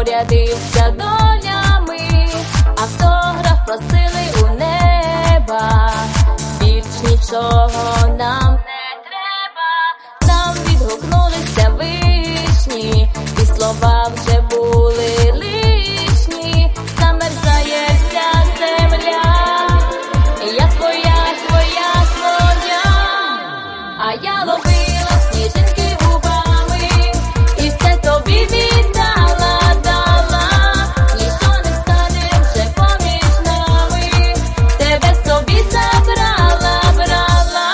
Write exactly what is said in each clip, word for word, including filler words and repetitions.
порядився долями, автограф просили у неба, більш нічого нам не треба. Нам відгукнулися вишні, і слова вже були лишні. Замерзає вся земля, я твоя, твоя, твоя, а я ловила сніжинки губами, і все тобі віддала, дала. Ніщо не стане вже поміж нами, тебе собі забрала, брала.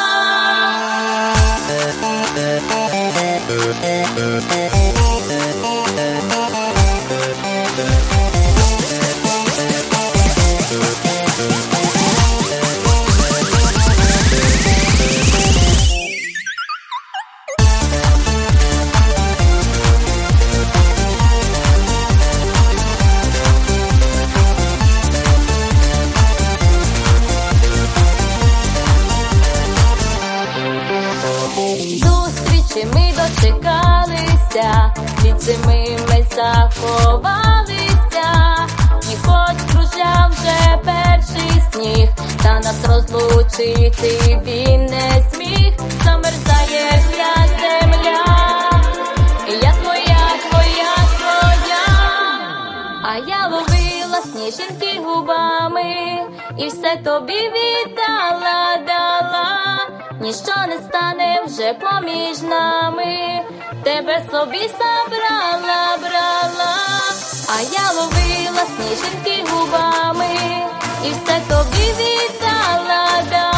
Зустрічі ми дочекалися, від зими ми заховалися, і хоч кружляв вже перший сніг, та нас розлучити він не зміг. Замерзає вся земля, я твоя, твоя, твоя, а я ловила сніжинки губами, і все тобі віддала, дала. Ніщо не стане вже поміж нами, тебе собі забрала, брала, а я ловила сніжинки губами, і все тобі віддала, дала.